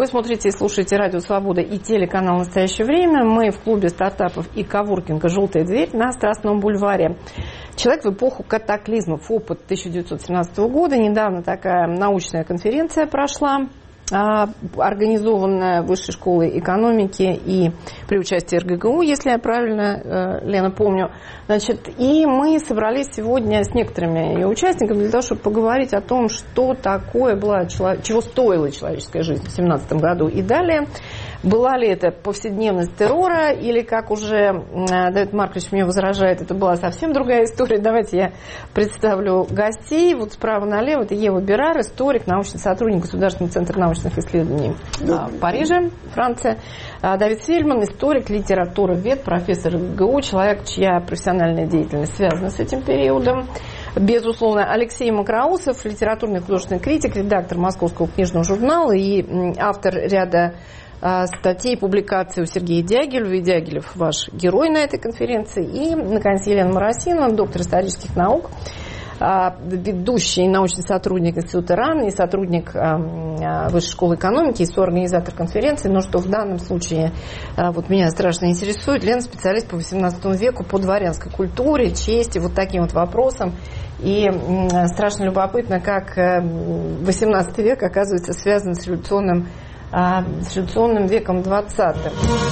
Вы смотрите и слушаете Радио Свобода и телеканал «Настоящее время». Мы в клубе стартапов и коворкинга «Желтая дверь» на Страстном бульваре. Человек в эпоху катаклизмов. Опыт 1917 года. Недавно такая научная конференция прошла, организованная Высшей школой экономики и при участии РГГУ, если я правильно, Лена, помню. Значит, и мы собрались сегодня с некоторыми ее участниками для того, чтобы поговорить о том, что такое была, чего стоила человеческая жизнь в 1917 году и далее. Была ли это повседневность террора, или, как уже Давид Маркович мне возражает, это была совсем другая история. Давайте я представлю гостей. Вот справа налево это Ева Берар, историк, научный сотрудник Государственного центра научных исследований в Париже, Франция. Давид Фельдман, историк, литературовед, профессор ГГУ, человек, чья профессиональная деятельность связана с этим периодом. Безусловно, Алексей Макроусов, литературный художественный критик, редактор Московского книжного журнала и автор ряда статей, публикаций у Сергея Дягилева. И Дягилев ваш герой на этой конференции. И, наконец, Елена Моросинова, доктор исторических наук, ведущий научный сотрудник Института РАН и сотрудник Высшей школы экономики и соорганизатор конференции. Но что в данном случае вот меня страшно интересует, Лена специалист по XVIII веку, по дворянской культуре, чести, вот таким вот вопросам. И страшно любопытно, как XVIII век оказывается связан с революционным веком 20-м.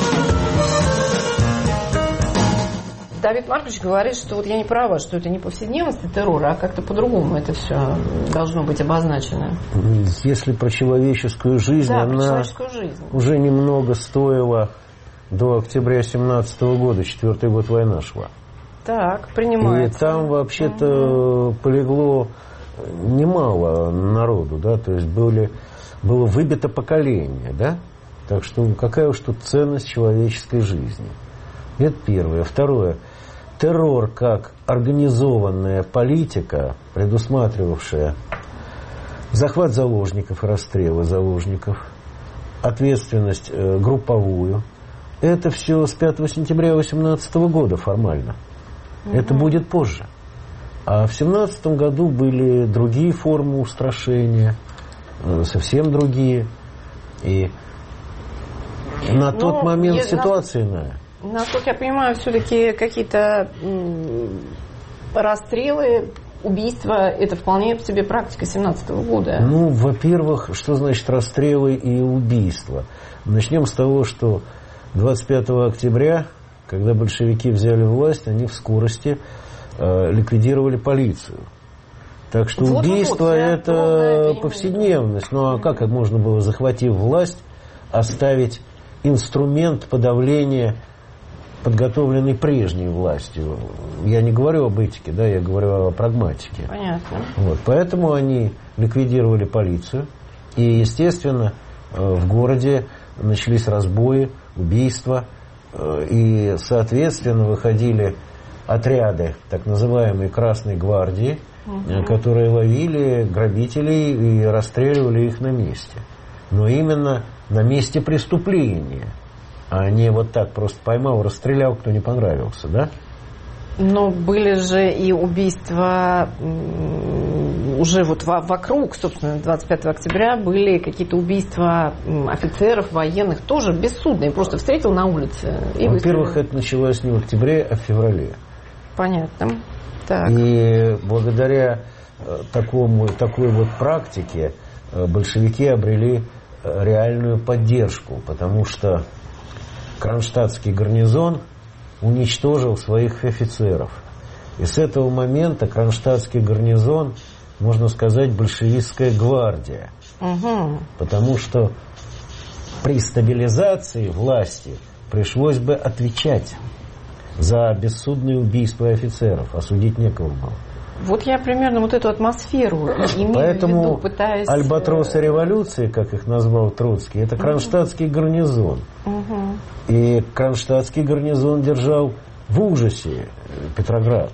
Давид Маркович говорит, что вот я не права, что это не повседневность террора, а как-то по-другому это все должно быть обозначено. Если про человеческую жизнь, да, она человеческую жизнь уже немного стоила до октября 17 года, 4-й год война шла. Так, принимается. И там вообще-то полегло немало народу, да, то есть было выбито поколение, да? Так что какая уж тут ценность человеческой жизни. Это первое. Второе. Террор как организованная политика, предусматривавшая захват заложников и расстрелы заложников, ответственность групповую, это все с 5 сентября 18 года формально. Это будет позже. А в 17 году были другие формы устрашения, совсем другие. И на тот момент ситуация иная. Насколько я понимаю, все-таки какие-то расстрелы, убийства, это вполне себе практика 17-го года. Ну, во-первых, что значит расстрелы и убийства? Начнем с того, что 25 октября, когда большевики взяли власть, они в скорости ликвидировали полицию. Так что убийство это повседневность. Ну а как можно было, захватив власть, оставить инструмент подавления, подготовленный прежней властью? Я не говорю об этике, да, я говорю о прагматике. Понятно. Вот, поэтому они ликвидировали полицию. И, естественно, в городе начались разбои, убийства. И, соответственно, выходили отряды так называемой Красной гвардии, которые ловили грабителей и расстреливали их на месте. Но именно на месте преступления, а не вот так просто поймал, расстрелял, кто не понравился, да? Но были же и убийства уже вот вокруг, собственно, 25 октября были какие-то убийства офицеров, военных, тоже бессудные. Просто встретил на улице и Во-первых, это началось не в октябре, а в феврале. Понятно. Так. И благодаря такой вот практике большевики обрели реальную поддержку, потому что кронштадтский гарнизон уничтожил своих офицеров. И с этого момента кронштадтский гарнизон, можно сказать, большевистская гвардия. Потому что при стабилизации власти пришлось бы отвечать за бессудные убийства офицеров, а судить некого было. Вот я примерно вот эту атмосферу имею Поэтому в виду, пытаясь... альбатросы революции, как их назвал Троцкий, это кронштадтский гарнизон. И кронштадтский гарнизон держал в ужасе Петроград.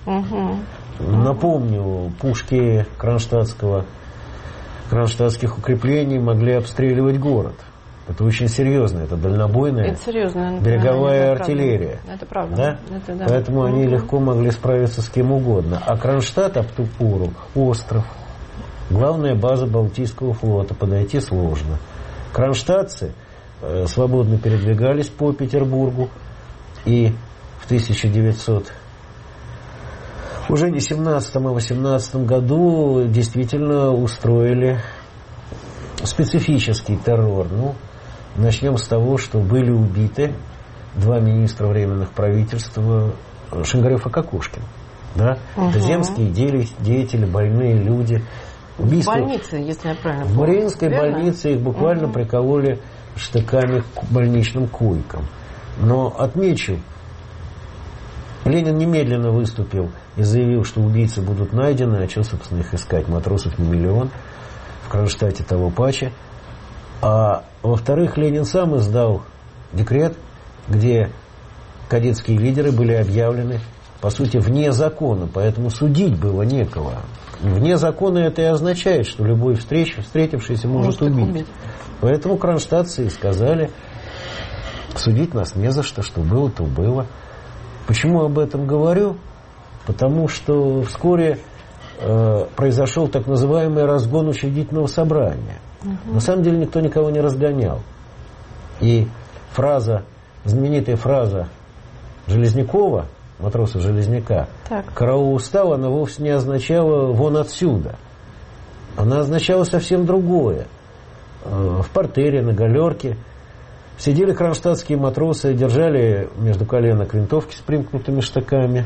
Напомню, пушки кронштадтских укреплений могли обстреливать город. Это очень серьезно, это дальнобойная береговая артиллерия. Это правда. Да? Это, да. Поэтому они легко могли справиться с кем угодно. А Кронштадт об ту пору остров, главная база Балтийского флота, подойти сложно. Кронштадтцы свободно передвигались по Петербургу, и в 1900 уже не 17, а 18 году действительно устроили специфический террор. Ну, начнем с того, что были убиты 2 министра временных правительства, Шингарев и Кокошкин. Да? Это земские деятели, больные люди. Убийство... В больнице, если я правильно помню. В Мариинской больнице их буквально прикололи штыками к больничным койкам. Но отмечу, Ленин немедленно выступил и заявил, что убийцы будут найдены, а что, собственно, их искать? Матросов не миллион, в Кронштадте того паче. А во-вторых, Ленин сам издал декрет, где кадетские лидеры были объявлены, по сути, вне закона, поэтому судить было некого. Вне закона это и означает, что любой встретившийся может убить. Поэтому кронштадтцы и сказали, судить нас не за что, что было, то было. Почему об этом говорю? Потому что вскоре произошел так называемый разгон учредительного собрания. На самом деле никто никого не разгонял. И знаменитая фраза Железнякова, матроса Железняка, «Караул устал», она вовсе не означала «вон отсюда». Она означала совсем другое. В портере, на галерке сидели кронштадтские матросы, держали между коленок винтовки с примкнутыми штыками.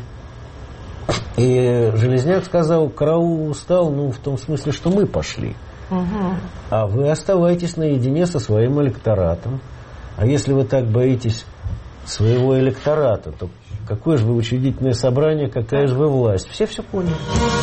И Железняк сказал: «Караул устал», ну, в том смысле, что мы пошли. А вы оставайтесь наедине со своим электоратом. А если вы так боитесь своего электората, то какое же вы учредительное собрание, какая же вы власть? Все поняли.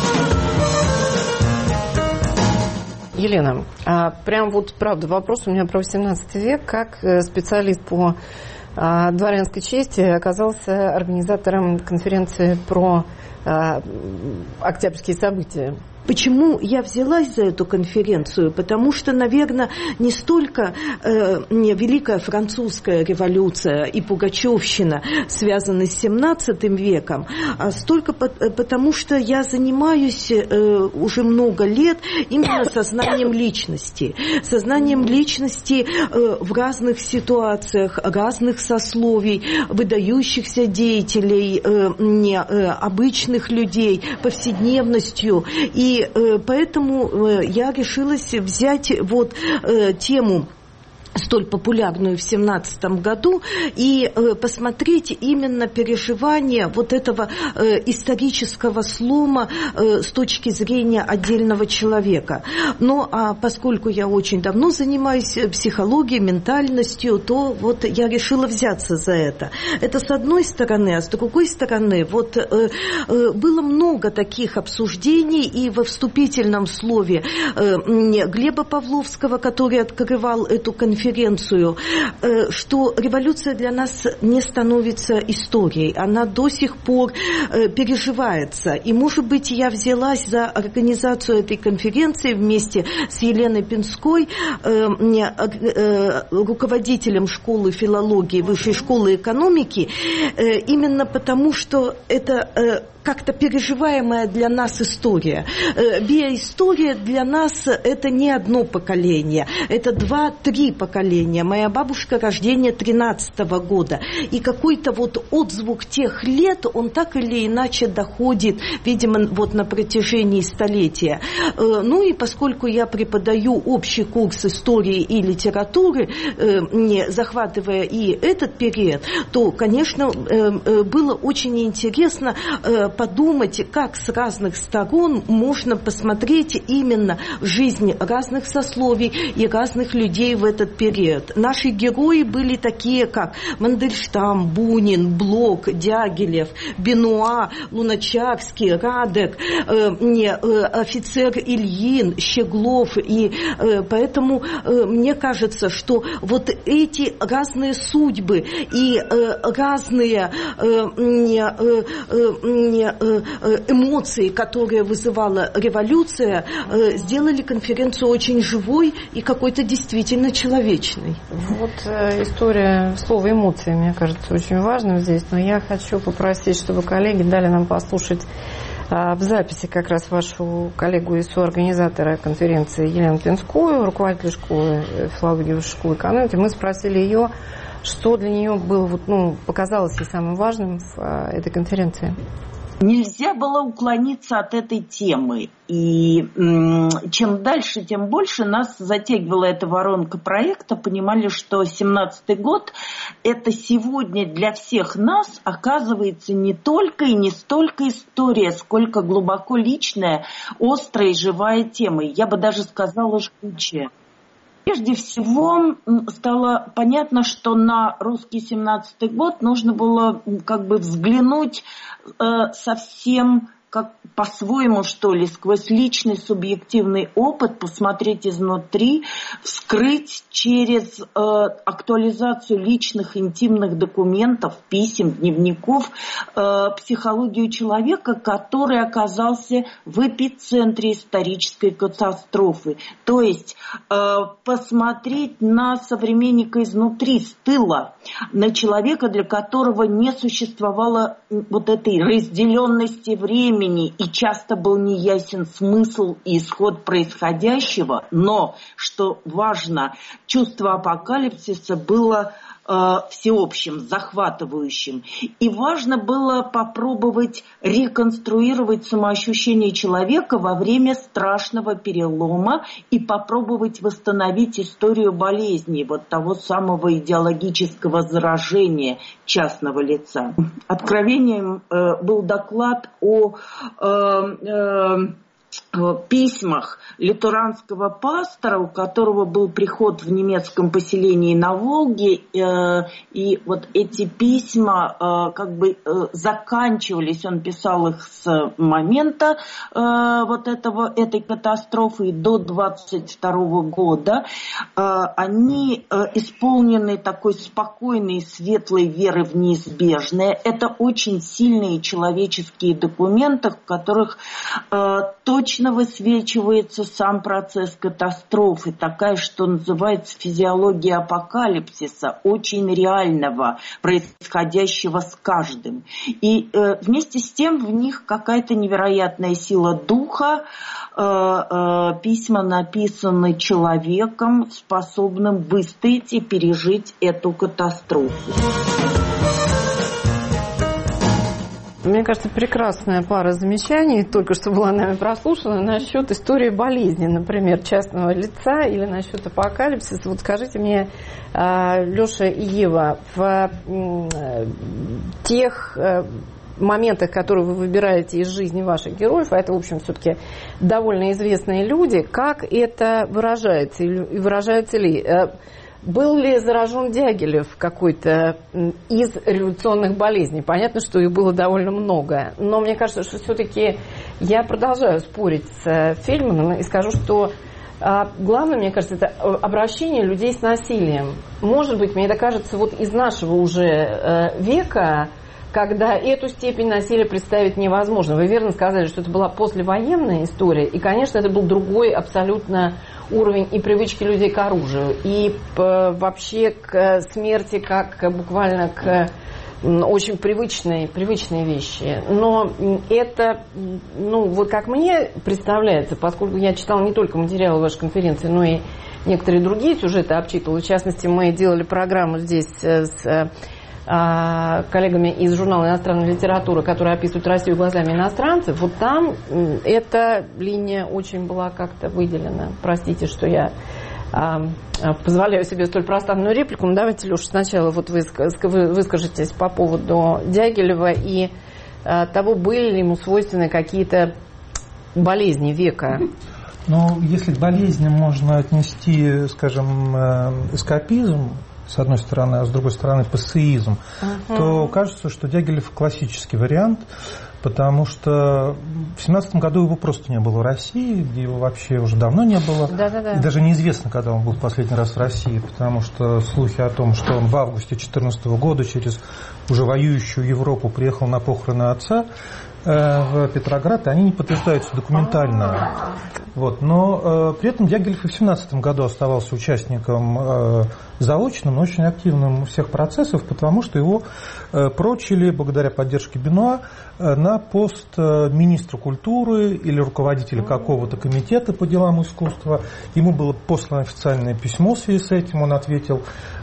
Елена, прям вот правда вопрос у меня про 18 век. Как специалист по дворянской чести оказался организатором конференции про октябрьские события? Почему я взялась за эту конференцию? Потому что, наверное, не столько Великая Французская революция и Пугачевщина связаны с 17 веком, а столько потому, что я занимаюсь уже много лет именно сознанием личности. Сознанием личности в разных ситуациях, разных сословий, выдающихся деятелей, обычных людей, повседневностью. И поэтому я решилась взять вот тему, столь популярную в 17 году, и посмотреть именно переживания вот этого исторического слома с точки зрения отдельного человека. Но поскольку я очень давно занимаюсь психологией, ментальностью, то вот я решила взяться за это. Это с одной стороны, а с другой стороны, вот было много таких обсуждений, и во вступительном слове Глеба Павловского, который открывал эту конференцию, что революция для нас не становится историей, она до сих пор переживается. И, может быть, я взялась за организацию этой конференции вместе с Еленой Пинской, руководителем школы филологии, Высшей школы экономики, именно потому, что это как-то переживаемая для нас история. Биоистория для нас это не одно поколение, это 2-3 поколения. Моя бабушка рождения 13-го года. И какой-то вот отзвук тех лет, он так или иначе доходит, видимо, вот на протяжении столетия. Ну и поскольку я преподаю общий курс истории и литературы, захватывая и этот период, то, конечно, было очень интересно подумать, как с разных сторон можно посмотреть именно жизнь разных сословий и разных людей в этот период. Наши герои были такие, как Мандельштам, Бунин, Блок, Дягилев, Бенуа, Луначарский, Радек, офицер Ильин, Щеглов. И поэтому мне кажется, что вот эти разные судьбы и разные эмоции, которые вызывала революция, сделали конференцию очень живой и какой-то действительно человечной. Вот история слова эмоции, мне кажется, очень важным здесь, но я хочу попросить, чтобы коллеги дали нам послушать в записи как раз вашу коллегу и соорганизатора конференции Елену Пинскую, руководителя школы филологии Высшей школы экономики. Мы спросили ее, что для нее было, показалось ей самым важным в этой конференции. Nельзя было уклониться от этой темы. И чем дальше, тем больше нас затягивала эта воронка проекта. Понимали, что 17-й год – это сегодня для всех нас оказывается не только и не столько история, сколько глубоко личная, острая и живая тема. Я бы даже сказала, жгучая. Прежде всего стало понятно, что на русский 17-й год нужно было взглянуть совсем как по-своему, что ли, сквозь личный субъективный опыт, посмотреть изнутри, вскрыть через актуализацию личных интимных документов, писем, дневников, психологию человека, который оказался в эпицентре исторической катастрофы. То есть посмотреть на современника изнутри, с тыла, на человека, для которого не существовало этой разделенности времени, и часто был неясен смысл и исход происходящего, но, что важно, чувство апокалипсиса было всеобщим, захватывающим. И важно было попробовать реконструировать самоощущение человека во время страшного перелома и попробовать восстановить историю болезни, того самого идеологического заражения частного лица. Откровением был доклад о письмах литуранского пастора, у которого был приход в немецком поселении на Волге, и эти письма заканчивались, он писал их с момента этой катастрофы и до 22 года. Они исполнены такой спокойной, светлой веры в неизбежное. Это очень сильные человеческие документы, в которых точно высвечивается сам процесс катастрофы, такая, что называется, физиология апокалипсиса, очень реального, происходящего с каждым. И вместе с тем в них какая-то невероятная сила духа. Письма написаны человеком, способным выстоять и пережить эту катастрофу. Мне кажется, прекрасная пара замечаний, только что была нами прослушана, насчет истории болезни, например, частного лица или насчет апокалипсиса. Скажите мне, Леша и Ева, в тех моментах, которые вы выбираете из жизни ваших героев, а это, в общем, все-таки довольно известные люди, как это выражается и выражается ли? Был ли заражен Дягилев какой-то из революционных болезней? Понятно, что их было довольно много. Но мне кажется, что все-таки я продолжаю спорить с Фельдманом и скажу, что главное, мне кажется, это обращение людей с насилием. Может быть, мне это кажется, из нашего уже века, когда эту степень насилия представить невозможно. Вы верно сказали, что это была послевоенная история, и, конечно, это был другой абсолютно уровень и привычки людей к оружию, и вообще к смерти, как буквально к очень привычной вещи. Но это, как мне представляется, поскольку я читала не только материалы вашей конференции, но и некоторые другие сюжеты обчитывала. В частности, мы делали программу здесь с коллегами из журнала «Иностранная литература», которые описывают Россию глазами иностранцев. Там эта линия очень была как-то выделена. Простите, что я позволяю себе столь пространную реплику, но давайте, Леша, сначала вы выскажитесь по поводу Дягилева и того, были ли ему свойственны какие-то болезни века. Если к болезням можно отнести, скажем, эскапизм, с одной стороны, а с другой стороны пассеизм, то кажется, что Дягилев классический вариант, потому что в 17 году его просто не было в России, где его вообще уже давно не было. Да-да-да. И даже неизвестно, когда он был в последний раз в России, потому что слухи о том, что он в августе 2014 года через уже воюющую Европу приехал на похороны отца в Петроград, они не подтверждаются документально. Вот. Но при этом Дягилев и в 1917 году оставался участником заочным, но очень активным всех процессов, потому что его прочили, благодаря поддержке Бенуа, на пост министра культуры или руководителя какого-то комитета по делам искусства. Ему было послано официальное письмо в связи с этим, он ответил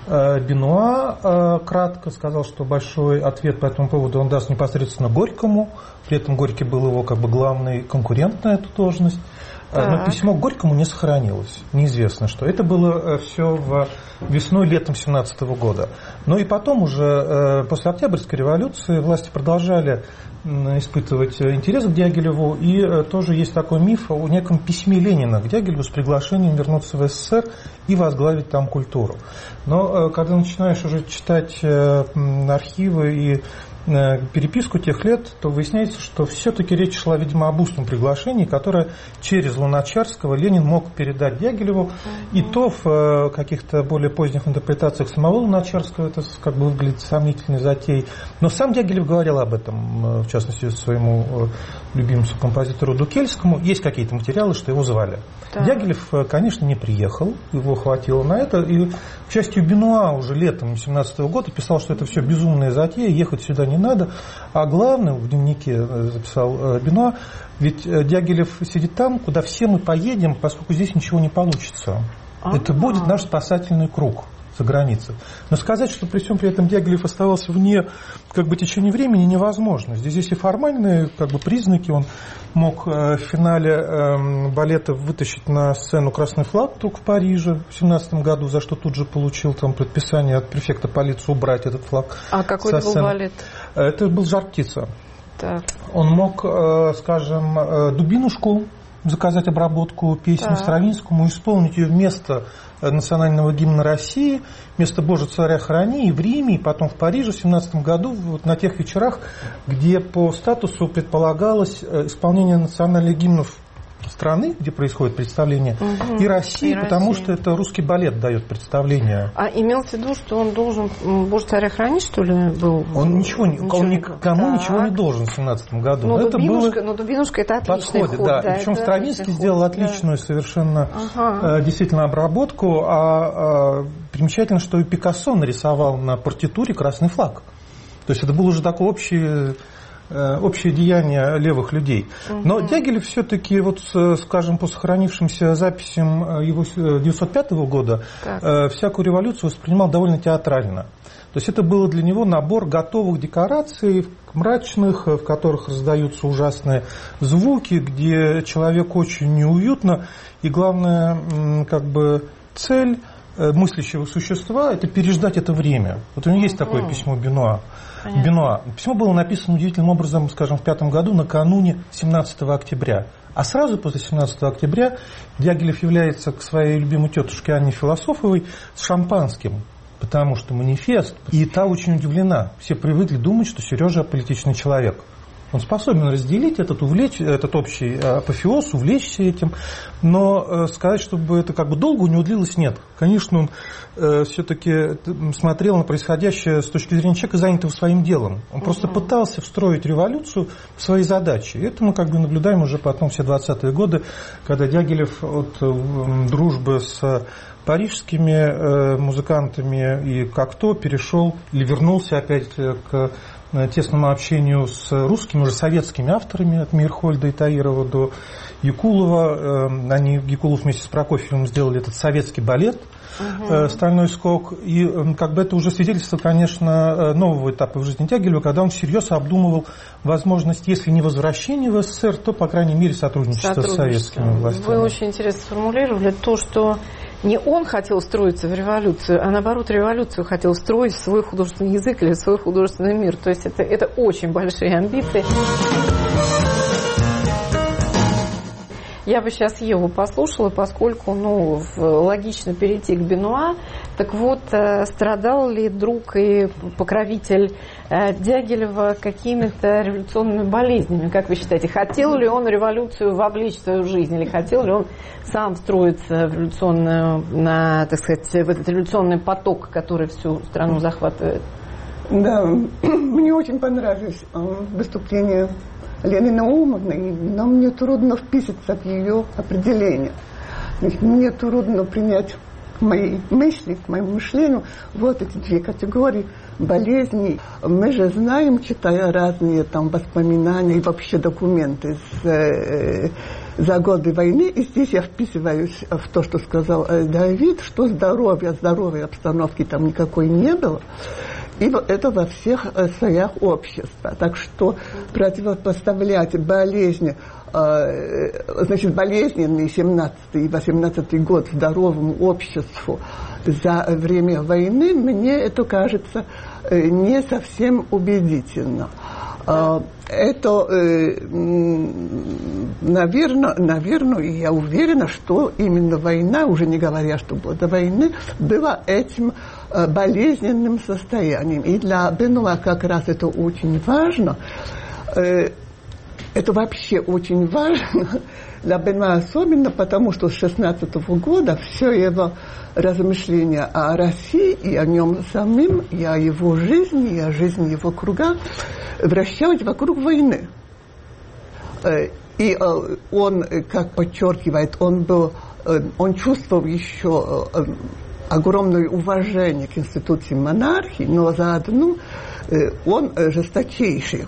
Бенуа кратко, сказал, что большой ответ по этому поводу он даст непосредственно Горькому, при этом Горький был его как бы главный конкурент на эту должность. Но письмо к Горькому не сохранилось. Неизвестно что. Это было все весной-летом 1917 года. Но и потом уже, после Октябрьской революции, власти продолжали испытывать интерес к Дягилеву. И тоже есть такой миф о неком письме Ленина к Дягилеву с приглашением вернуться в СССР и возглавить там культуру. Но когда начинаешь уже читать архивы и переписку тех лет, то выясняется, что все-таки речь шла, видимо, об устном приглашении, которое через Луначарского Ленин мог передать Дягилеву. И то в каких-то более поздних интерпретациях самого Луначарского это как бы выглядит сомнительной затеей. Но сам Дягилев говорил об этом, в частности, своему любимцу композитору Дукельскому. Есть какие-то материалы, что его звали. Да. Дягилев, конечно, не приехал, его хватило на это. И, к счастью, Бенуа уже летом 1917 года писал, что это все безумная затея, ехать сюда не надо. А главное, в дневнике записал Бенуа, ведь Дягилев сидит там, куда все мы поедем, поскольку здесь ничего не получится. Это будет наш спасательный круг за границей. Но сказать, что при всем при этом Дягилев оставался вне как бы течения времени, невозможно. Здесь есть и формальные как бы признаки. Он мог в финале балета вытащить на сцену красный флаг только в Париже в 1917 году, за что тут же получил там предписание от префекта полиции убрать этот флаг. А какой это был балет? Это был «Жар-птица». Так. Он мог, скажем, «Дубинушку» заказать обработку песни Стравинскому, исполнить ее вместо национального гимна России, вместо «Боже, царя храни» и в Риме, и потом в Париже в 1917 году, вот на тех вечерах, где по статусу предполагалось исполнение национальных гимнов страны, где происходит представление, и России, потому что это русский балет дает представление. А имелось в виду, что он должен «Боже, царя храни», что ли, был? Он никому ничего не должен в 1917 году. Но это «Дубинушка» это отличный ход. Да. Причем Стравинский сделал отличную совершенно действительно обработку. А примечательно, что и Пикассо нарисовал на партитуре красный флаг. То есть это был уже такой общее деяние левых людей. Но Дягилев все-таки, вот, скажем, по сохранившимся записям его 1905 года, всякую революцию воспринимал довольно театрально. То есть это было для него набор готовых декораций, мрачных, в которых раздаются ужасные звуки, где человеку очень неуютно. И главная как бы цель мыслящего существа – это переждать это время. Вот у него есть такое письмо Бенуа. Письмо было написано удивительным образом, скажем, в 1905 году, накануне 17 октября. А сразу после 17 октября Дягилев является к своей любимой тетушке Анне Философовой с шампанским, потому что манифест. И та очень удивлена. Все привыкли думать, что Сережа аполитичный человек. Он способен разделить этот общий апофеоз, увлечься этим, но сказать, чтобы это как бы долго у него длилось, нет. Конечно, он все-таки смотрел на происходящее с точки зрения человека, занятого своим делом. Он просто пытался встроить революцию в свои задачи. И это мы как бы наблюдаем уже потом все 20-е годы, когда Дягилев от дружбы с парижскими музыкантами и как-то перешел или вернулся опять к тесному общению с русскими, уже советскими авторами, от Мейерхольда и Таирова до Якулова. Якулов вместе с Прокофьевым сделали этот советский балет «Стальной скок». И как бы это уже свидетельство, конечно, нового этапа в жизни Дягилева, когда он всерьез обдумывал возможность, если не возвращения в СССР, то, по крайней мере, сотрудничества с советскими властями. Вы очень интересно сформулировали то, что не он хотел строиться в революцию, а наоборот революцию хотел строить в свой художественный язык или в свой художественный мир. То есть это очень большие амбиции. Я бы сейчас Еву послушала, поскольку логично перейти к Бенуа. Так вот, страдал ли друг и покровитель Дягилева какими-то революционными болезнями? Как вы считаете, хотел ли он революцию вовлечь в свою жизнь? Или хотел ли он сам встроиться в революционную, так сказать, в этот революционный поток, который всю страну захватывает? Да, мне очень понравилось выступление Лены Наумовны, но мне трудно вписаться в ее определение. Значит, мне трудно принять мои мысли, к моему мышлению вот эти две категории болезней. Мы же знаем, читая разные там воспоминания и вообще документы за годы войны, и здесь я вписываюсь в то, что сказал Давид, что здоровой обстановки там никакой не было. И это во всех слоях общества. Так что противопоставлять болезни, значит, болезненный 17 и 18 год здоровому обществу за время войны, мне это кажется не совсем убедительно. Это, наверное, я уверена, что именно война, уже не говоря, что до войны, была этим болезненным состоянием. И для Бенуа как раз это очень важно. Это вообще очень важно для Бенуа особенно, потому что с 16 года все его размышления о России и о нем самим, и о его жизни, и о жизни его круга вращались вокруг войны. И он, как подчеркивает, он чувствовал еще огромное уважение к институции монархии, но заодно он жесточайше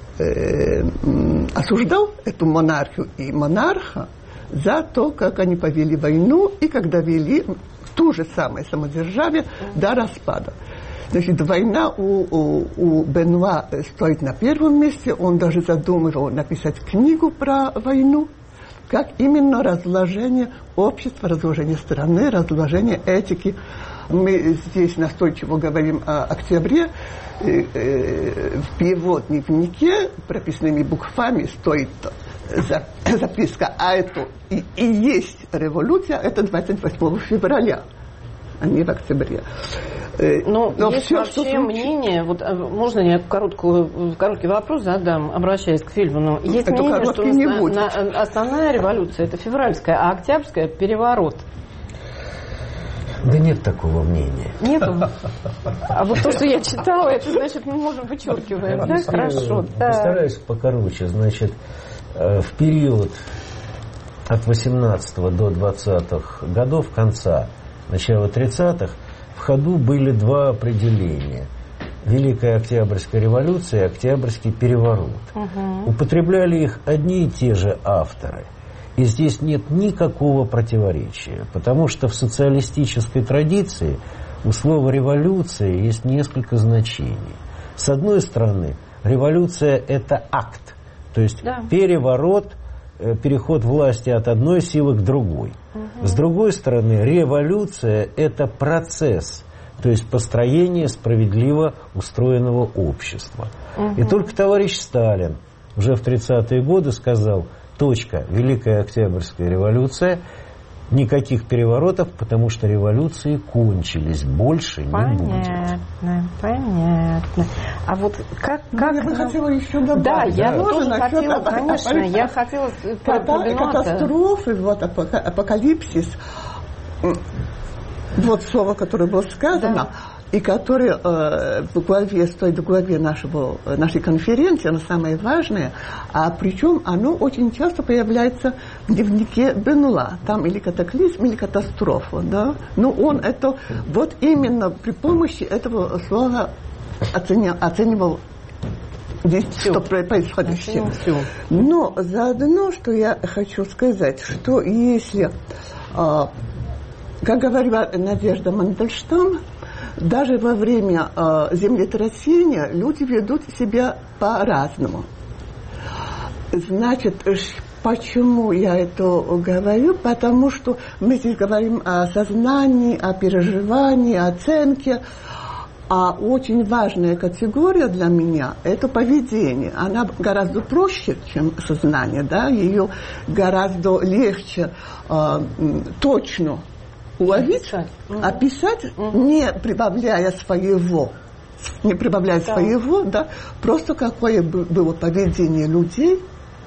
осуждал эту монархию и монарха за то, как они повели войну и как довели ту же самое самодержавие до распада. Значит, война у Бенуа стоит на первом месте. Он даже задумывал написать книгу про войну, как именно разложение общества, разложение страны, разложение этики. Мы здесь настойчиво говорим о октябре. В его дневнике прописными буквами стоит записка, а это и есть революция, это 28 февраля, а не в октябре. Но есть все, вообще мнение, вот можно я короткий вопрос задам, обращаясь к Фельдману. Есть это мнение, что основная революция это февральская, а октябрьская переворот. Да нет такого мнения. Нету? А вот то, что я читала, это значит, мы можем вычеркиваем, да? Хорошо. Постараюсь покороче. Значит, в период от 18 до 20-х годов, конца, начала 30-х, в ходу были два определения. Великая Октябрьская революция и Октябрьский переворот. Употребляли их одни и те же авторы. И здесь нет никакого противоречия, потому что в социалистической традиции у слова «революция» есть несколько значений. С одной стороны, революция – это акт, то есть переворот, переход власти от одной силы к другой. С другой стороны, революция – это процесс, то есть построение справедливо устроенного общества. И только товарищ Сталин уже в 30-е годы сказал: точка, Великая Октябрьская революция, никаких переворотов, потому что революции кончились, больше не будет. Понятно. А вот как... Я бы хотела еще добавить. Да, я тоже хотела, конечно, я хотела... Катастрофы, вот апокалипсис, вот слово, которое было сказано, и которое в главе, стоит в главе нашей конференции, оно самое важное, а причем оно очень часто появляется в дневнике Бенуа, там или катаклизм, или катастрофа, да, но он это вот именно при помощи этого слова оценивал что происходящее. Но заодно, что я хочу сказать, что если, как говорила Надежда Мандельштам, даже во время землетрясения люди ведут себя по-разному. Значит, почему я это говорю? Потому что мы здесь говорим о сознании, о переживании, о оценке. А очень важная категория для меня – это поведение. Она гораздо проще, чем сознание, да? Ее гораздо легче точно уловить, описать, не прибавляя своего, да, просто какое было поведение людей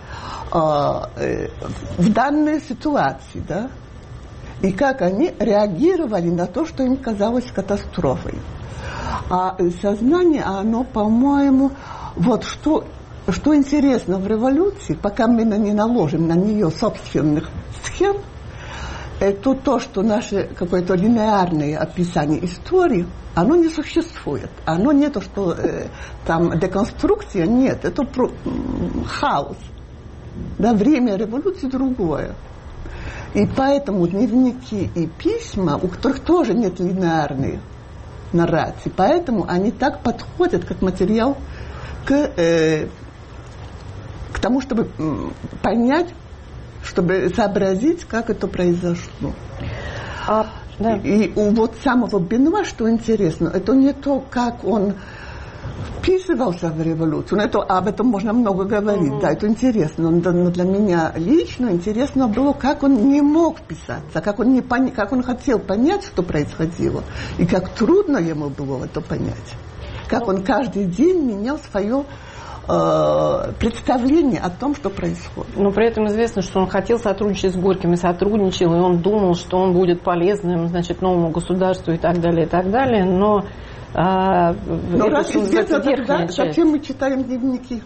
в данной ситуации, да, и как они реагировали на то, что им казалось катастрофой. А сознание, оно, по-моему, вот что что интересно в революции, пока мы не наложим на нее собственных схем, это то, что наше какое-то линейное описание истории, оно не существует. Оно не то, что там деконструкция, нет, это хаос. Да, время революции другое. И поэтому дневники и письма, у которых тоже нет линейной нарратии, поэтому они так подходят как материал к тому, чтобы понять, чтобы сообразить, как это произошло. Да. И у вот самого Бенуа, что интересно, это не то, как он вписывался в революцию, но это, об этом можно много говорить, да, это интересно, но для меня лично интересно было, как он не мог вписаться, как он хотел понять, что происходило, и как трудно ему было это понять, как он каждый день менял свое представление о том, что происходит. Но при этом известно, что он хотел сотрудничать с Горьким и сотрудничал, и он думал, что он будет полезным, значит, новому государству и так далее, но раз известно, тогда зачем мы читаем дневники?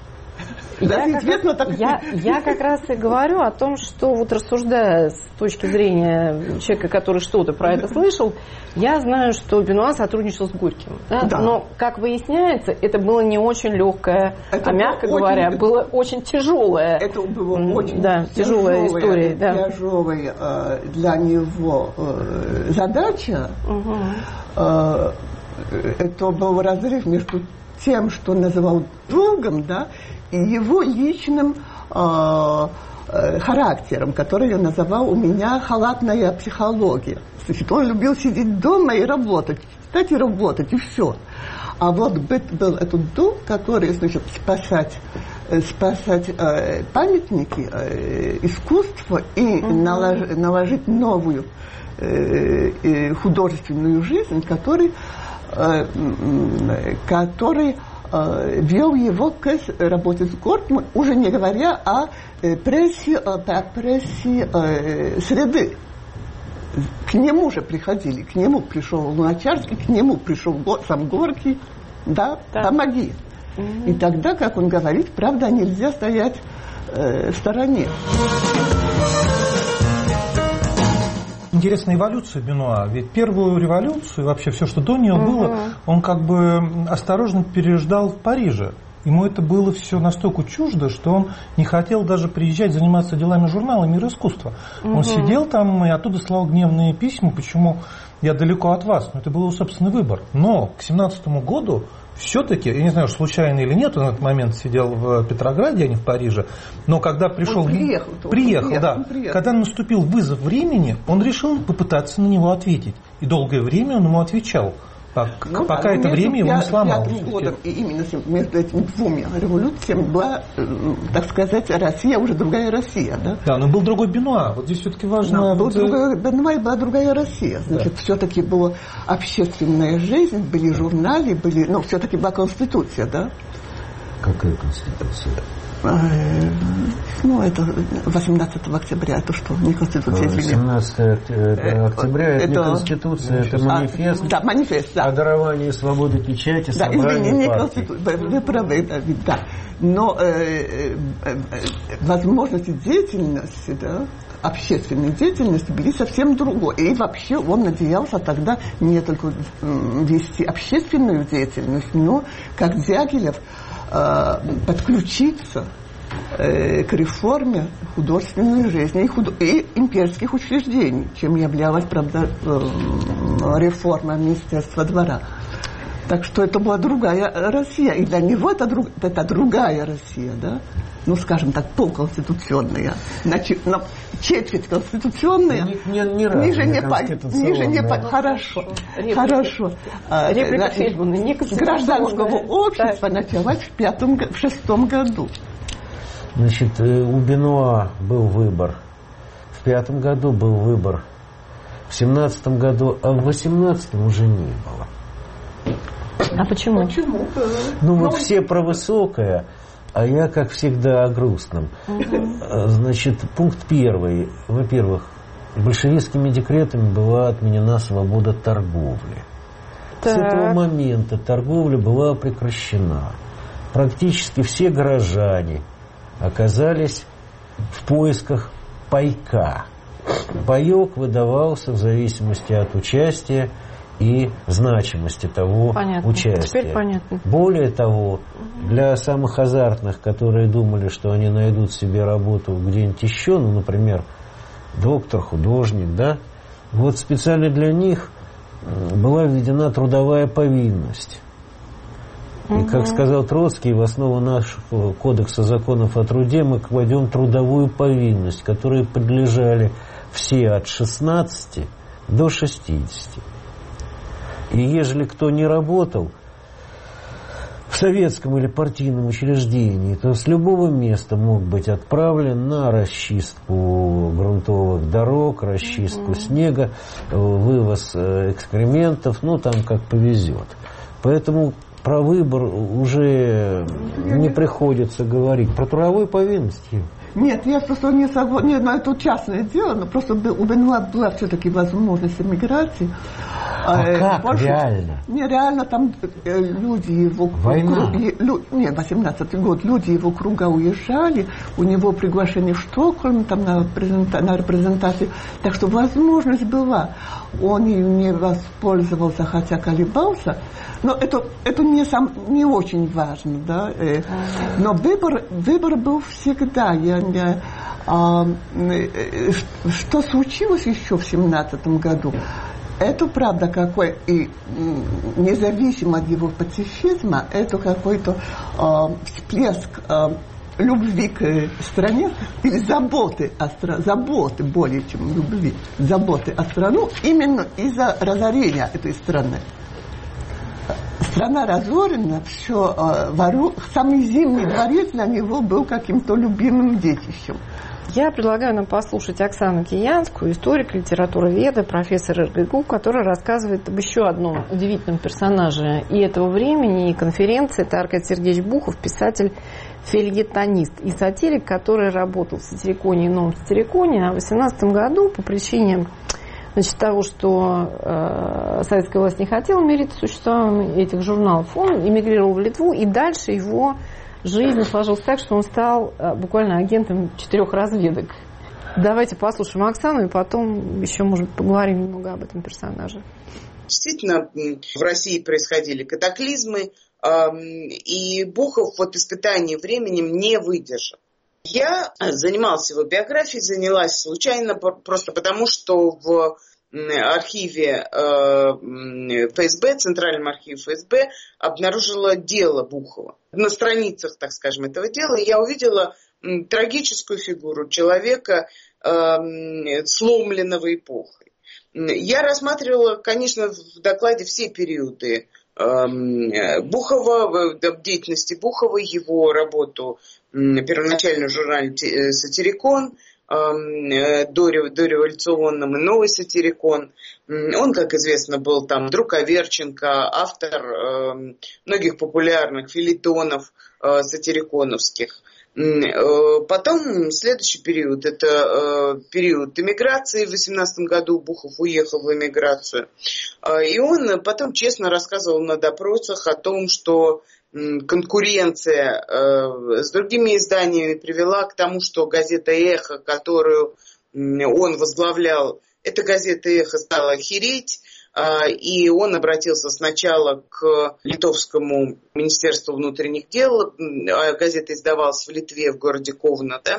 Я как раз и говорю о том, что вот рассуждая с точки зрения человека, который что-то про это слышал, я знаю, что Бенуа сотрудничал с Горьким. Да? Да. Но, как выясняется, это было не очень легкое, мягко говоря, было очень тяжелое. Это было очень тяжелая история. Да. Тяжелая для него задача. Это был разрыв между тем, что он называл долгом, да, и его личным характером, который я называл у меня халатная психология. Значит, он любил сидеть дома и работать, читать и работать, и все. А вот был этот долг, который, значит, спасать памятники, искусство и наложить новую художественную жизнь, который вел его к работе с Горьким, уже не говоря о прессе среды. К нему же приходили, к нему пришел Луначарский, к нему пришел сам Горький, да, помоги. И тогда, как он говорит, правда, нельзя стоять в стороне. Интересная эволюция Бенуа. Ведь первую революцию, вообще все, что до нее было, он как бы осторожно переждал в Париже. Ему это было все настолько чуждо, что он не хотел даже приезжать заниматься делами журнала «Мир искусства». Он сидел там и оттуда слал гневные письма, почему я далеко от вас. Но это был его собственный выбор. Но к 1917 году все-таки, я не знаю, случайно или нет, он на этот момент сидел в Петрограде, а не в Париже, но когда пришел... Приехал. Когда наступил вызов времени, он решил попытаться на него ответить. И долгое время он ему отвечал. Пока это время его не сломало. И именно между этими двумя революциями была, так сказать, Россия, уже другая Россия. Да, да, но был другой Бенуа. Вот здесь все-таки важно... Был другой Бенуа и была другая Россия. Значит, все-таки была общественная жизнь, были журналы, все-таки была Конституция, да? Какая Конституция? Это 18 октября, это что? Не Конституция, 18 октября это не Конституция, это манифест. Да, манифест, да. О даровании свободы печати, собрания не Конституция. Вы правы, да. Но возможности деятельности, да, общественной деятельности были совсем другой. И вообще он надеялся тогда не только вести общественную деятельность, но, как Дягилев, подключиться к реформе художественной жизни и имперских учреждений, чем являлась, правда, реформа Министерства двора. Так что это была другая Россия. И для него это другая Россия, да? Скажем так, полконституционная. Четверть конституционная. Ниже не Хорошо. Реплика Фельдмана. Гражданского общества началась в 1906 году. Значит, у Бенуа был выбор. В 1905 году был выбор. В 1917 году, а в 18 уже не было. А почему? Вот все про высокое, а я, как всегда, о грустном. Значит, пункт первый. Во-первых, большевистскими декретами была отменена свобода торговли. С этого момента торговля была прекращена. практически все горожане оказались в поисках пайка. Паек выдавался в зависимости от участия и значимости того участия. Теперь понятно. Более того, для самых азартных, которые думали, что они найдут себе работу где-нибудь еще, ну, например, доктор, художник, да, вот специально для них была введена трудовая повинность. И, как сказал Троцкий, в основу нашего кодекса законов о труде мы кладем трудовую повинность, которой подлежали все от 16 до 60. И ежели кто не работал в советском или партийном учреждении, то с любого места мог быть отправлен на расчистку грунтовых дорог, расчистку снега, вывоз экскрементов, ну там как повезет. Поэтому про выбор уже не приходится говорить. Про трудовую повинность. Нет, я просто не согласна. Нет, это частное дело, но просто у Бенуа была все-таки возможность эмиграции. Как? Больше, реально? Нереально, там люди его... Война? Нет, 18-й год. Люди его круга уезжали, у него приглашение в Стокгольм, там на репрезентацию. Так что возможность была. Он ее не воспользовался, хотя колебался. Но это не очень важно, да. Но выбор был всегда. Что случилось еще в 17 году? Это правда какой, и независимо от его пацифизма, это какой-то всплеск любви к стране или заботы более чем любви, заботы о страну именно из-за разорения этой страны. Страна разорена, все, самый Зимний дворец для него был каким-то любимым детищем. Я предлагаю нам послушать Оксану Киянскую, историк, литературоведа, профессор РГГУ, которая рассказывает об еще одном удивительном персонаже и этого времени, и конференции. Это Аркадий Сергеевич Бухов, писатель, фельетонист и сатирик, который работал в «Сатириконе» и «Новом Сатириконе». А в 18 году по причине того, что советская власть не хотела мириться с существованием этих журналов, он эмигрировал в Литву, и дальше его жизнь сложилась так, что он стал буквально агентом 4 разведок. Давайте послушаем Оксану, и потом еще, может быть, поговорим немного об этом персонаже. Действительно, в России происходили катаклизмы, и Бухов от испытаний временем не выдержал. Я занималась его биографией, занялась случайно, просто потому, что в архиве ФСБ, Центральном архиве ФСБ, обнаружила дело Бухова. На страницах, так скажем, этого дела я увидела трагическую фигуру человека, сломленного эпохой. Я рассматривала, конечно, в докладе все периоды Бухова, деятельности Бухова, его работу первоначально в журнале «Сатирикон», дореволюционном и новый «Сатирикон». Он, как известно, был там друг Аверченко, автор многих популярных фельетонов сатириконовских. Потом следующий период, это период эмиграции. В 18 году Бухов уехал в эмиграцию. И он потом честно рассказывал на допросах о том, что конкуренция с другими изданиями привела к тому, что газета «Эхо», которую он возглавлял, эта газета «Эхо» стала охереть, и он обратился сначала к литовскому министерству внутренних дел, газета издавалась в Литве, в городе Ковна, да,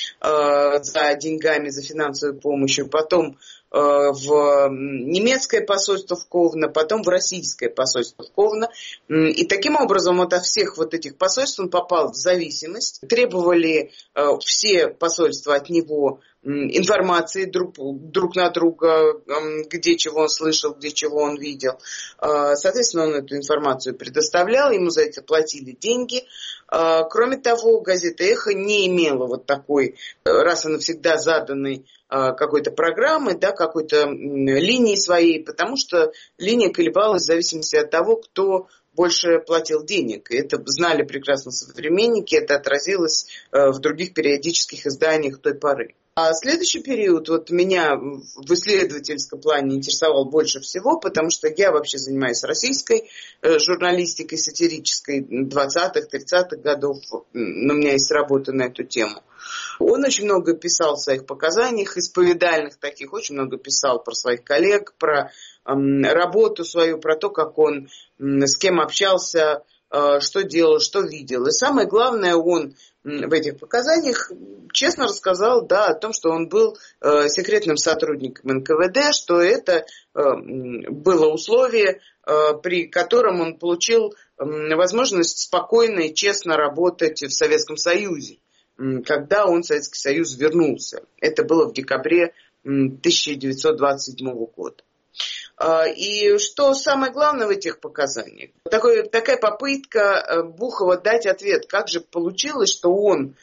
за деньгами, за финансовой помощью, потом в немецкое посольство в Ковно, потом в российское посольство в Ковно. И таким образом от всех вот этих посольств он попал в зависимость. Требовали все посольства от него информации друг на друга, где чего он слышал, где чего он видел. Соответственно, он эту информацию предоставлял, ему за это платили деньги. Кроме того, газета «Эхо» не имела вот такой раз и навсегда заданной какой-то программы, да, какой-то линии своей, потому что линия колебалась в зависимости от того, кто больше платил денег. И это знали прекрасно современники, это отразилось в других периодических изданиях той поры. А следующий период вот меня в исследовательском плане интересовал больше всего, потому что я вообще занимаюсь российской журналистикой сатирической 20-х, 30-х годов. У меня есть работа на эту тему. Он очень много писал в своих показаниях, исповедальных таких, очень много писал про своих коллег, про работу свою, про то, как он с кем общался, что делал, что видел. И самое главное, он в этих показаниях честно рассказал, да, о том, что он был секретным сотрудником НКВД, что это было условие, при котором он получил возможность спокойно и честно работать в Советском Союзе, когда он в Советский Союз вернулся. Это было в декабре 1927 года. И что самое главное в этих показаниях? Такая попытка Бухова дать ответ, как же получилось, что он,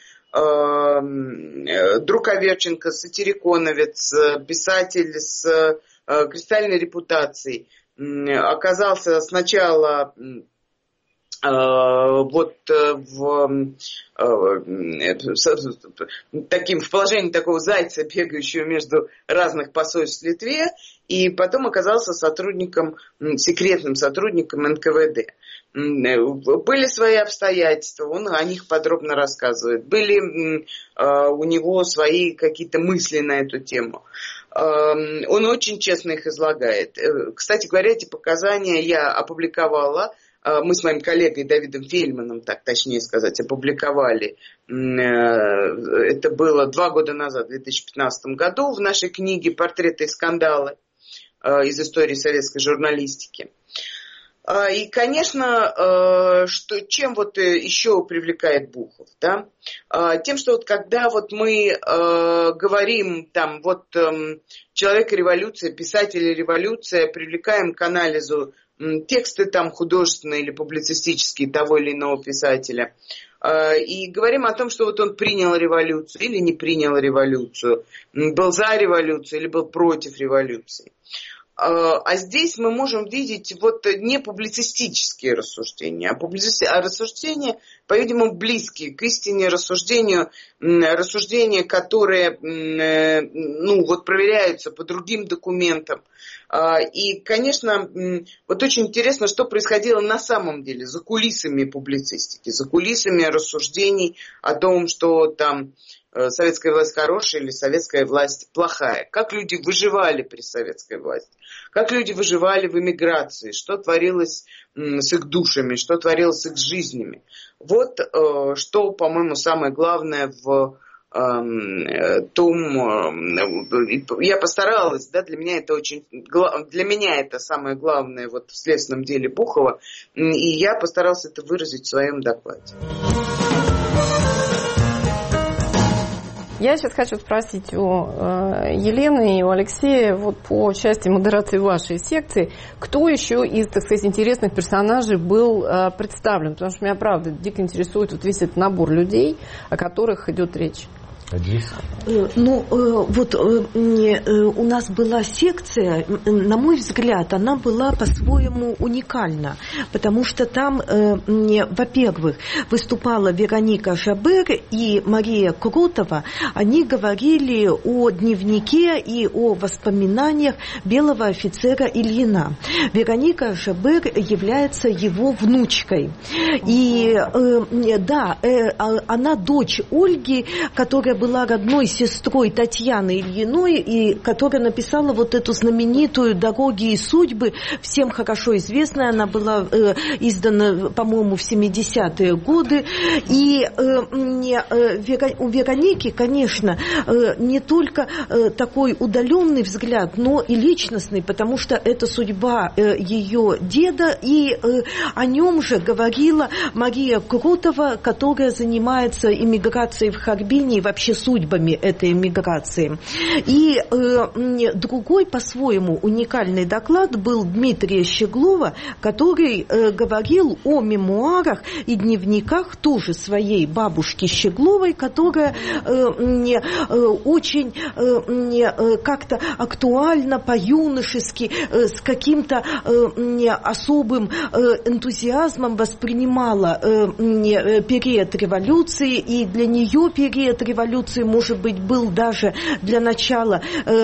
друг Аверченко, сатириконовец, писатель с кристальной репутацией, оказался сначала вот в положении такого зайца, бегающего между разных посольств в Литве, и потом оказался секретным сотрудником НКВД. Были свои обстоятельства, он о них подробно рассказывает. Были у него свои какие-то мысли на эту тему. Он очень честно их излагает. Кстати говоря, эти показания я опубликовала. Мы с моим коллегой Давидом Фельдманом, так точнее сказать, опубликовали. Это было 2 года назад, в 2015 году, в нашей книге «Портреты и скандалы» из истории советской журналистики. И, конечно, чем вот еще привлекает Бухов, да? Тем, что вот когда вот мы говорим, там, вот человек революция, писатель революция, привлекаем к анализу тексты там художественные или публицистические того или иного писателя, и говорим о том, что вот он принял революцию или не принял революцию, был за революцию или был против революции. А здесь мы можем видеть вот не публицистические рассуждения, а рассуждения, по-видимому, близкие к истине, рассуждения, которые вот проверяются по другим документам. И, конечно, вот очень интересно, что происходило на самом деле за кулисами публицистики, за кулисами рассуждений о том, что там советская власть хорошая или советская власть плохая. Как люди выживали при советской власти. Как люди выживали в эмиграции. Что творилось с их душами. Что творилось с их жизнями. Вот что, по-моему, самое главное в том... Я постаралась, да, для меня это самое главное вот в следственном деле Бухова. И я постаралась это выразить в своем докладе. Я сейчас хочу спросить у Елены и у Алексея вот по части модерации вашей секции, кто еще из, так сказать, интересных персонажей был представлен? Потому что меня, правда, дико интересует вот весь этот набор людей, о которых идет речь. У нас была секция, на мой взгляд, она была по-своему уникальна, потому что там, во-первых, выступала Вероника Жабер и Мария Кротова, они говорили о дневнике и о воспоминаниях белого офицера Ильина. Вероника Жабер является его внучкой. И она дочь Ольги, которая была родной сестрой Татьяны Ильиной, и которая написала вот эту знаменитую «Дороги и судьбы», всем хорошо известная, она была издана, по-моему, в 70-е годы. И у Вероники, конечно, не только такой удаленный взгляд, но и личностный, потому что это судьба ее деда, и о нем же говорила Мария Кротова, которая занимается иммиграцией в Харбине и вообще судьбами этой эмиграции. И другой по-своему уникальный доклад был Дмитрия Щеглова, который говорил о мемуарах и дневниках тоже своей бабушки Щегловой, которая очень как-то актуально, по-юношески, с каким-то особым энтузиазмом воспринимала период революции, и для нее период революции революции, может быть, был даже для начала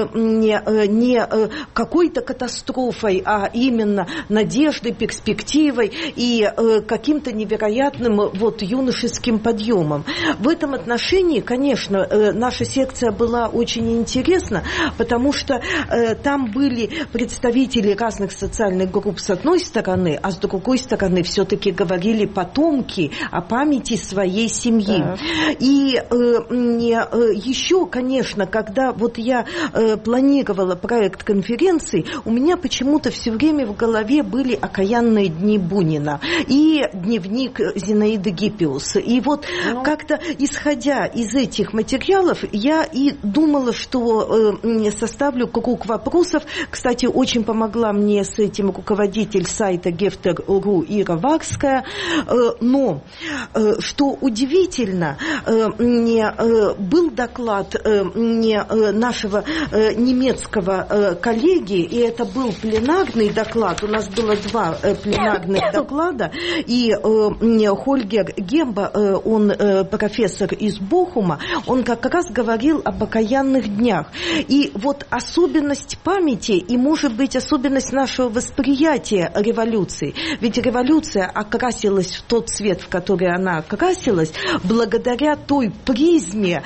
не какой-то катастрофой, а именно надеждой, перспективой и каким-то невероятным юношеским подъемом. В этом отношении, конечно, наша секция была очень интересна, потому что там были представители разных социальных групп с одной стороны, а с другой стороны все-таки говорили потомки о памяти своей семьи. Да. И еще, конечно, когда я планировала проект конференции, у меня почему-то все время в голове были окаянные дни Бунина и дневник Зинаиды Гиппиус. И как-то исходя из этих материалов, я и думала, что составлю круг вопросов. Кстати, очень помогла мне с этим руководитель сайта Гефтер.ру Ира Варская. Но, что удивительно, был доклад нашего немецкого коллеги, и это был пленарный доклад. У нас было 2 пленарных доклада, и Хольгер Гемба, он профессор из Бохума, он как раз говорил об окаянных днях. И особенность памяти и, может быть, особенность нашего восприятия революции. Ведь революция окрасилась в тот цвет, в который она окрасилась, благодаря той призме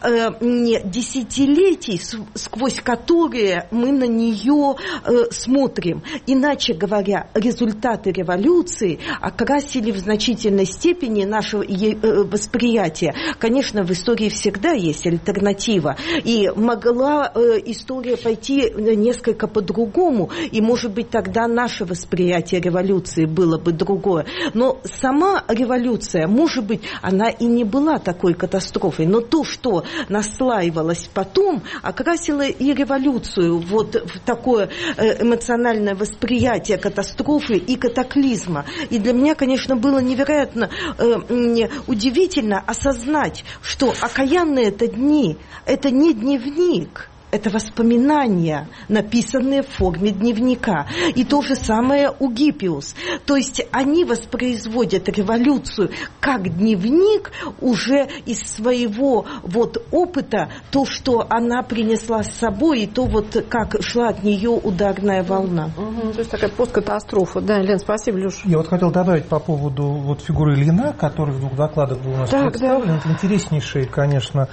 десятилетий, сквозь которые мы на нее смотрим. Иначе говоря, результаты революции окрасили в значительной степени наше восприятие. Конечно, в истории всегда есть альтернатива. И могла история пойти несколько по-другому, и, может быть, тогда наше восприятие революции было бы другое. Но сама революция, может быть, она и не была такой катастрофой, но то, что наслаивалось потом, окрасило и революцию в такое эмоциональное восприятие катастрофы и катаклизма. И для меня, конечно, было невероятно удивительно осознать, что окаянные это дни, это не дневник, это воспоминания, написанные в форме дневника. И то же самое у Гиппиус. То есть они воспроизводят революцию как дневник уже из своего опыта, то, что она принесла с собой, и то, как шла от нее ударная волна. То есть такая посткатастрофа. Да, Лен, спасибо, Леша. Я хотел добавить по поводу фигуры Ильина, который в 2 докладах был у нас представлен. Да. Это интереснейшие, конечно,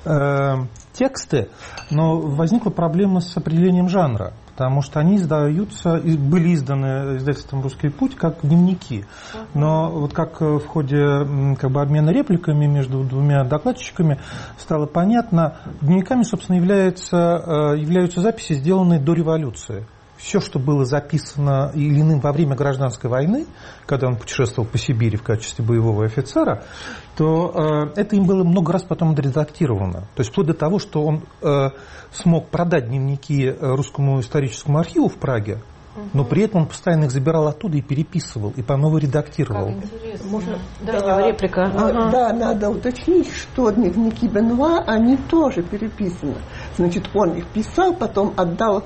тексты, но возникла проблема с определением жанра, потому что они были изданы издательством «Русский путь» как дневники. Но как в ходе обмена репликами между 2 докладчиками стало понятно, дневниками, собственно, являются записи, сделанные до революции. Все, что было записано Ильиным во время гражданской войны, когда он путешествовал по Сибири в качестве боевого офицера, то это им было много раз потом отредактировано. То есть вплоть до того, что он смог продать дневники Русскому историческому архиву в Праге, но при этом он постоянно их забирал оттуда и переписывал, и по-новому редактировал. Можно? Да, реплика. Да, надо уточнить, что дневники Бенуа, они тоже переписаны. Значит, он их писал, потом отдал,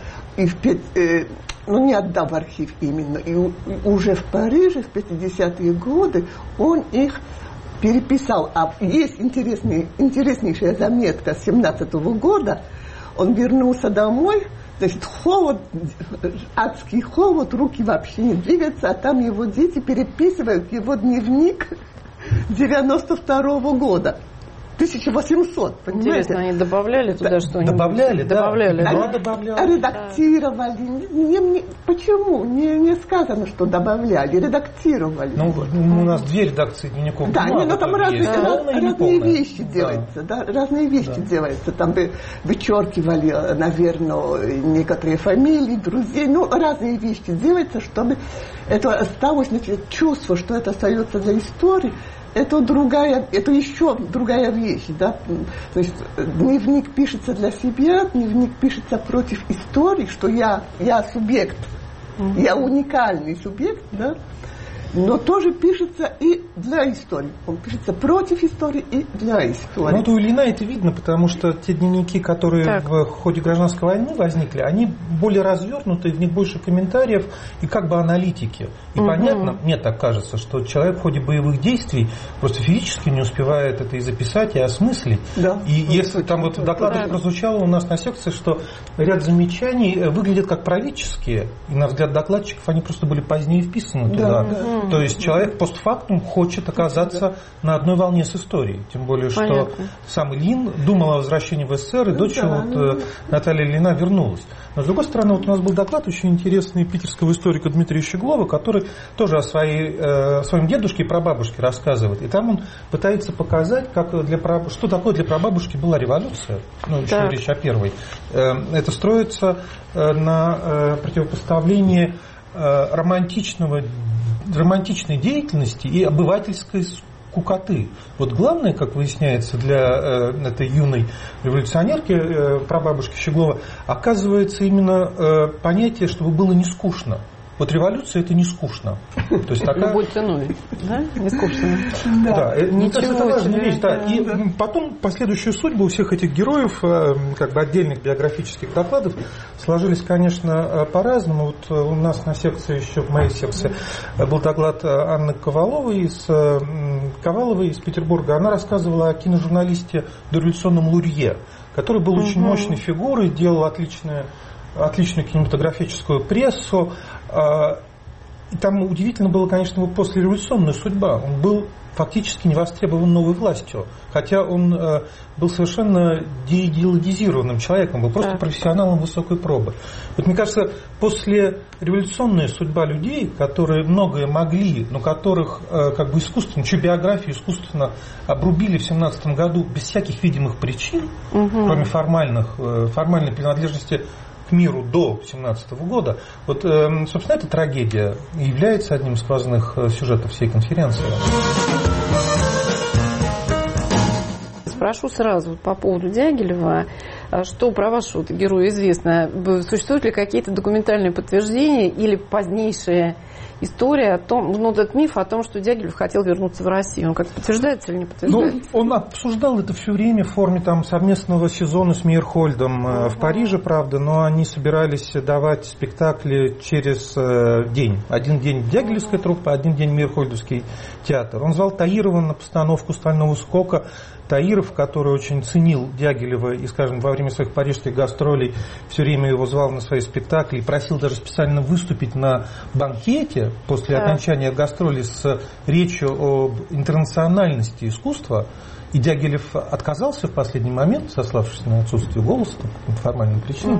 не отдал в архив именно, и уже в Париже в 50-е годы он их переписал. А есть интереснейшая заметка с 17-го года. Он вернулся домой, значит, холод, адский холод, руки вообще не двигаются, а там его дети переписывают его дневник 92-го года. 1800, понимаете? Интересно, они добавляли туда что-нибудь? Добавляли. Редактировали. Почему? Не сказано, что добавляли. Редактировали. У нас 2 редакции дневников. Да, там разные вещи делаются. Да, разные вещи делаются. Там бы вычеркивали, наверное, некоторые фамилии, друзей. Разные вещи делаются, чтобы это осталось, значит, чувство, что это остается для истории. Это еще другая вещь, да. То есть дневник пишется для себя, дневник пишется против истории, что я субъект, я уникальный субъект, да. но тоже пишется и для истории. Он пишется против истории и для истории. Ну, у Ильина это видно, потому что те дневники, которые в ходе гражданской войны возникли, они более развернуты, в них больше комментариев и как бы аналитики. И понятно, мне так кажется, что человек в ходе боевых действий просто физически не успевает это и записать, и осмыслить. Да. И если там вот в докладах прозвучало у нас на секции, что ряд замечаний выглядят как правительские, и на взгляд докладчиков они просто были позднее вписаны туда. То есть человек постфактум хочет оказаться на одной волне с историей. Тем более, что сам Ильин думал о возвращении в СССР, и дочь Наталья Ильина вернулась. Но с другой стороны, вот у нас был доклад очень интересный питерского историка Дмитрия Щеглова, который тоже о своем дедушке и прабабушке рассказывает. И там он пытается показать, что такое для прабабушки была революция. Ну, еще речь о первой. Это строится на противопоставлении романтичной деятельности и обывательской скукоты. Вот главное, как выясняется для этой юной революционерки, прабабушки Щеглова, оказывается именно понятие, чтобы было не скучно. Вот революция – это не скучно. То есть такая... Любой ценой, да? Не скучно. Да, это важная вещь. Да. И потом последующие судьбы у всех этих героев, как бы отдельных биографических докладов, сложились, конечно, по-разному. Вот у нас на секции, еще в моей секции, был доклад Анны Коваловой из Петербурга. Она рассказывала о киножурналисте дореволюционном Лурье, который был очень мощной фигурой, делал отличную кинематографическую прессу. И там удивительно было, конечно, его послереволюционная судьба. Он был фактически не востребован новой властью. Хотя он был совершенно деидеологизированным человеком, был просто профессионалом высокой пробы. Вот мне кажется, послереволюционная судьба людей, которые многое могли, но которых как бы искусственно, чью биографию искусственно обрубили в 1917 году без всяких видимых причин, кроме формальной принадлежности к миру до 1917 года, вот, собственно, эта трагедия является одним из сквозных сюжетов всей конференции. Спрошу сразу по поводу Дягилева. Что про вашего героя известно? Существуют ли какие-то документальные подтверждения или позднейшая история о том, ну, этот миф о том, что Дягилев хотел вернуться в Россию? Он как-то подтверждается или не подтверждается? Ну, он обсуждал это все время в форме там совместного сезона с Мейерхольдом в Париже, правда, но они собирались давать спектакли через день. Один день Дягилевская труппа, один день Мейерхольдовский театр. Он звал Таирова на постановку «Стального скока». Таиров, который очень ценил Дягилева и, скажем, во время своих парижских гастролей все время его звал на свои спектакли и просил даже специально выступить на банкете после окончания гастролей с речью об интернациональности искусства. И Дягилев отказался в последний момент, сославшись на отсутствие голоса по формальным причинам.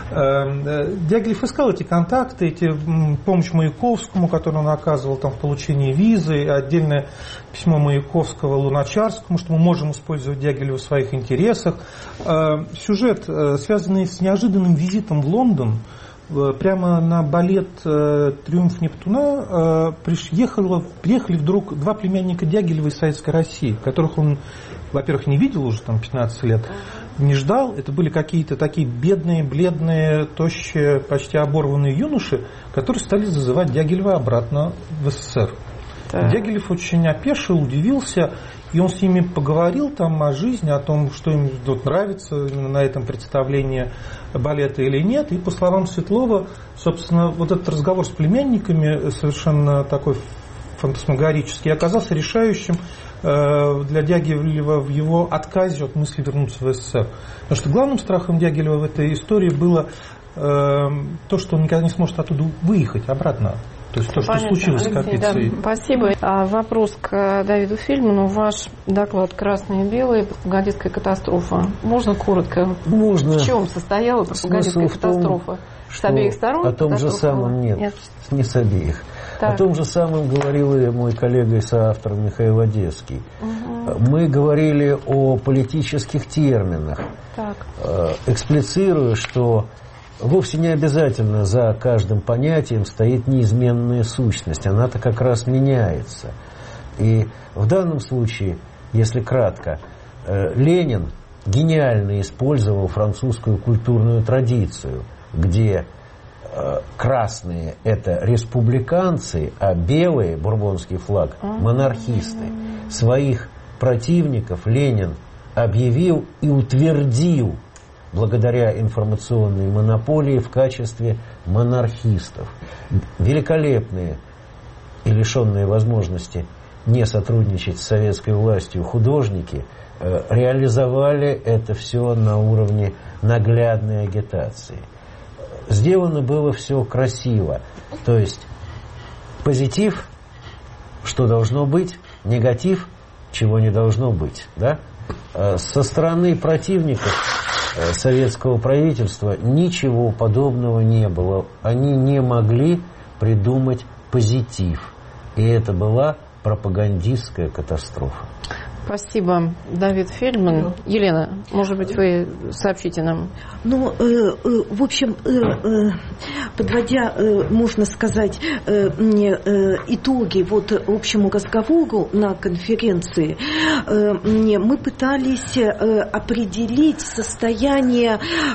Дягилев искал эти контакты, помощь Маяковскому, которую он оказывал там, в получении визы, отдельное письмо Маяковского Луначарскому, что мы можем использовать Дягилева в своих интересах. Сюжет, связанный с неожиданным визитом в Лондон, прямо на балет «Триумф Нептуна» приехали вдруг два племянника Дягилева из Советской России, которых он, во-первых, не видел уже там 15 лет, не ждал. Это были какие-то такие бедные, бледные, тощие, почти оборванные юноши, которые стали зазывать Дягилева обратно в СССР. Дягилев очень опешил, удивился, и он с ними поговорил там о жизни, о том, что им вот нравится именно на этом представлении балета или нет. И по словам Светлова, собственно, вот этот разговор с племянниками совершенно такой фантасмагорический оказался решающим для Дягилева в его отказе от мысли вернуться в СССР. Потому что главным страхом Дягилева в этой истории было то, что он никогда не сможет оттуда выехать обратно. То есть то, что случилось с Капицей. Да, спасибо. Вопрос к Давиду Фельдману. Ваш доклад «Красное и белое. Пропагандистская катастрофа». Можно коротко? Можно. В чем состояла пропагандистская катастрофа? С обеих сторон? О том же самом нет, не с обеих. Так. О том же самом говорил и мой коллега и соавтор Михаил Одесский. Мы говорили о политических терминах, эксплицируя, что вовсе не обязательно за каждым понятием стоит неизменная сущность. Она-то как раз меняется. И в данном случае, если кратко, Ленин гениально использовал французскую культурную традицию, где красные – это республиканцы, а белые, бурбонский флаг – монархисты. Своих противников Ленин объявил и утвердил благодаря информационной монополии в качестве монархистов. Великолепные и лишенные возможности не сотрудничать с советской властью художники реализовали это все на уровне наглядной агитации. Сделано было все красиво. То есть позитив, что должно быть, негатив, чего не должно быть. Да? Со стороны противников советского правительства ничего подобного не было. Они не могли придумать позитив. И это была пропагандистская катастрофа. Спасибо, Давид Фельдман. Елена, может быть, вы сообщите нам? Ну, в общем, подводя, можно сказать, итоги вот общему разговору на конференции, мы пытались определить состояние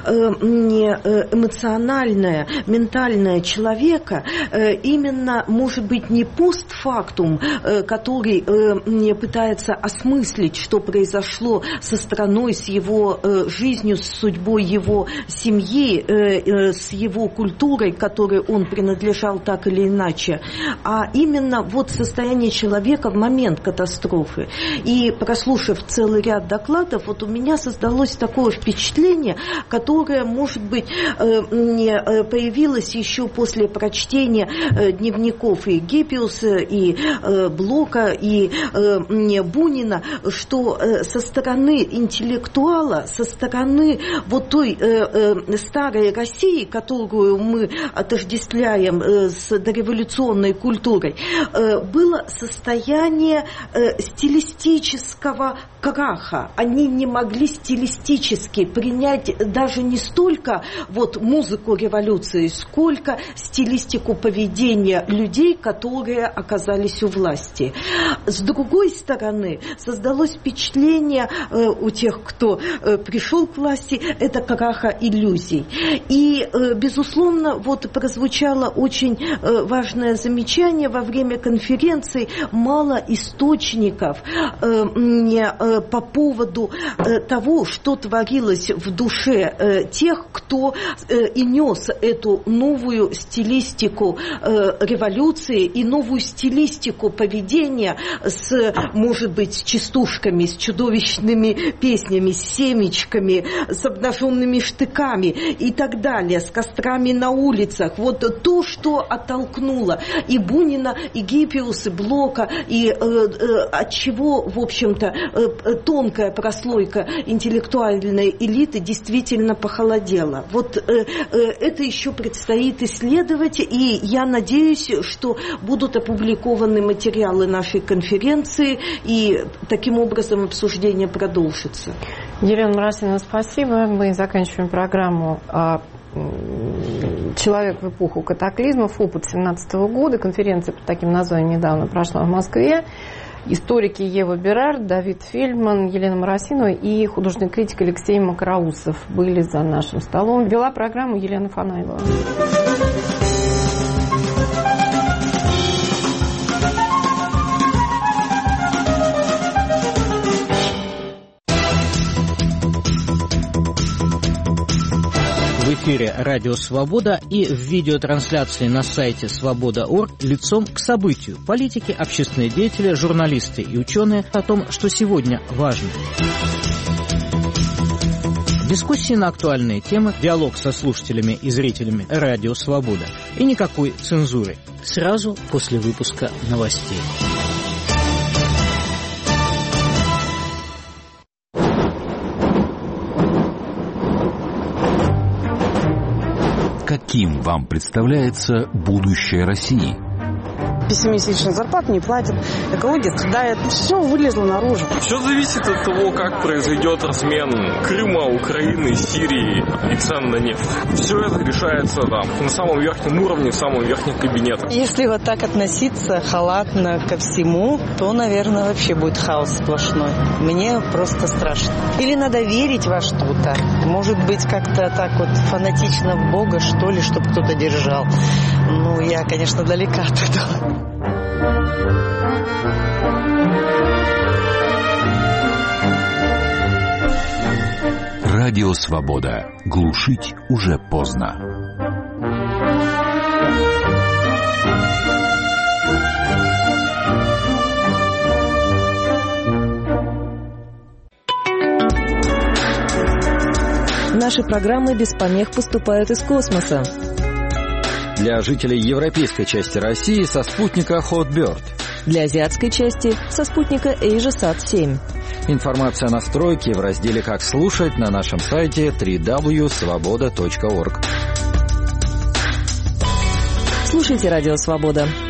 эмоциональное, ментальное человека, именно, может быть, не постфактум, который пытается осмыслить, что произошло со страной, с его жизнью, с судьбой его семьи, с его культурой, к которой он принадлежал так или иначе, а именно вот состояние человека в момент катастрофы. И прослушав целый ряд докладов, вот у меня создалось такое впечатление, которое, может быть, не появилось еще после прочтения дневников и Геппиуса, и Блока, и Бунина, что со стороны интеллектуала, со стороны вот той старой России, которую мы отождествляем с дореволюционной культурой, было состояние стилистического краха. Они не могли стилистически принять даже не столько вот музыку революции, сколько стилистику поведения людей, которые оказались у власти. С другой стороны, создалось впечатление у тех, кто пришел к власти, это краха иллюзий. И, безусловно, вот прозвучало очень важное замечание во время конференции: мало источников по поводу того, что творилось в душе тех, кто и нес эту новую стилистику революции и новую стилистику поведения с, может быть, с частушками, с чудовищными песнями, с семечками, с обнаженными штыками и так далее, с кострами на улицах. Вот то, что оттолкнуло и Бунина, и Гиппиуса, и Блока, и от чего, в общем-то, тонкая прослойка интеллектуальной элиты действительно похолодела. Вот это еще предстоит исследовать, и я надеюсь, что будут опубликованы материалы нашей конференции, и таким образом обсуждение продолжится. Елена Моросинова, спасибо. Мы заканчиваем программу «Человек в эпоху катаклизмов. Опыт 2017 года». Конференция под таким названием недавно прошла в Москве. Историки Ева Берард, Давид Фельдман, Елена Моросинова и художественный критик Алексей Макроусов были за нашим столом. Вела программу Елена Фанаева. В эфире «Радио Свобода» и в видеотрансляции на сайте свобода.орг лицом к событию. Политики, общественные деятели, журналисты и ученые о том, что сегодня важно. Дискуссии на актуальные темы, диалог со слушателями и зрителями «Радио Свобода». И никакой цензуры. Сразу после выпуска новостей. Каким вам представляется будущее России? пессимистично, зарплату не платят, экология страдает. Все вылезло наружу. Все зависит от того, как произойдет размен Крыма, Украины, Сирии и цен на нефть. Все это решается там, на самом верхнем уровне, в самом верхнем кабинете. Если вот так относиться халатно ко всему, то, наверное, вообще будет хаос сплошной. Мне просто страшно. Или надо верить во что-то. Может быть, как-то так вот фанатично в Бога, что ли, чтобы кто-то держал. Ну, я, конечно, далека от этого. Радио «Свобода». Глушить уже поздно. Наши программы без помех поступают из космоса. Для жителей европейской части России со спутника Hotbird. Для азиатской части со спутника AsiaSat-7. Информация о настройке в разделе «Как слушать» на нашем сайте www.svoboda.org. Слушайте «Радио Свобода».